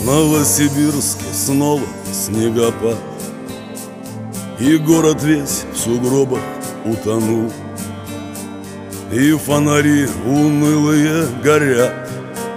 В Новосибирске снова снегопад, и город весь в сугробах утонул, и фонари унылые горят,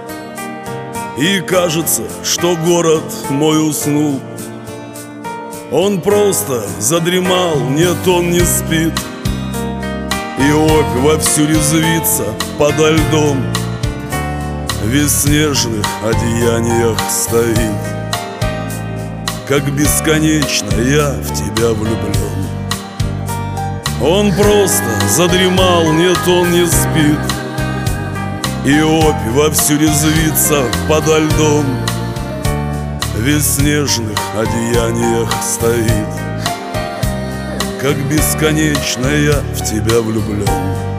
и кажется, что город мой уснул. Он просто задремал, нет, он не спит, и опь вовсю резвится подо льдом, в снежных одеяниях стоит. Как бесконечно я в тебя влюблен. Он просто задремал, нет, он не спит, и опь вовсю резвится подо льдом, в снежных одеяниях стоит. Как бесконечно я в тебя влюблен.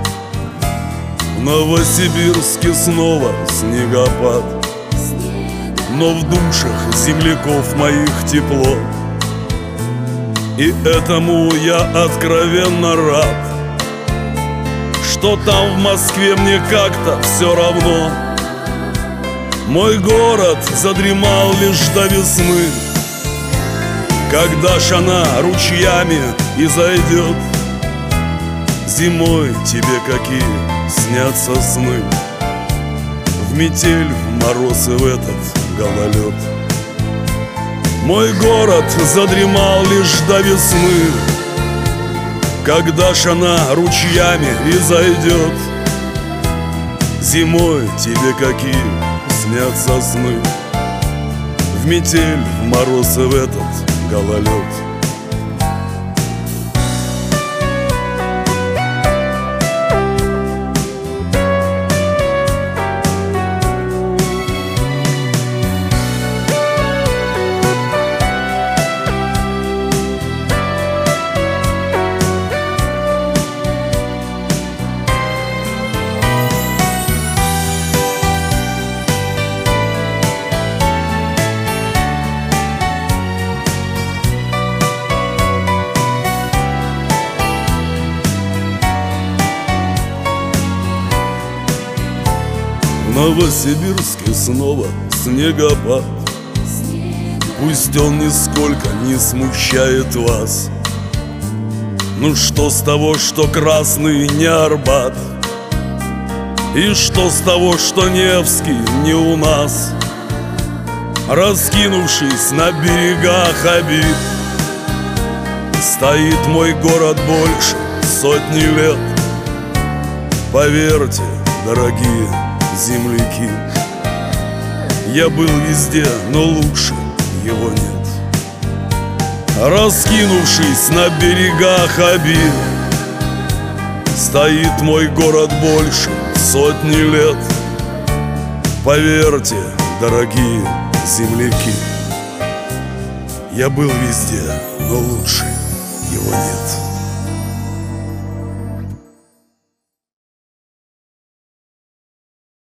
В Новосибирске снова снегопад, но в душах земляков моих тепло, и этому я откровенно рад, что там в Москве мне как-то все равно. Мой город задремал лишь до весны, когда ж она ручьями изойдет. Зимой тебе какие снятся сны, в метель, в мороз и в этот гололед. Мой город задремал лишь до весны, когда ж она ручьями изойдет. Зимой тебе какие снятся сны, в метель, в мороз и в этот гололед. В Новосибирске снова снегопад, пусть он нисколько не смущает вас. Ну что с того, что Красный не Арбат, и что с того, что Невский не у нас? Раскинувшись на берегах обид, стоит мой город больше сотни лет. Поверьте, дорогие земляки, я был везде, но лучше его нет. Раскинувшись на берегах обид, стоит мой город больше сотни лет. Поверьте, дорогие земляки, я был везде, но лучше его нет.